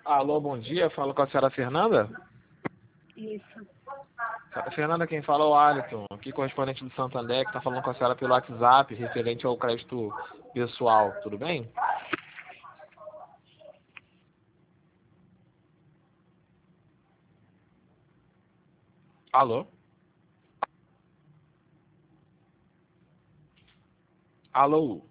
Alô, bom dia. Falo com a senhora Fernanda. Isso. Fernanda, quem fala é o Alisson, aqui correspondente do Santander, que está falando com a senhora pelo WhatsApp, referente ao crédito pessoal. Tudo bem? Alô? Alô?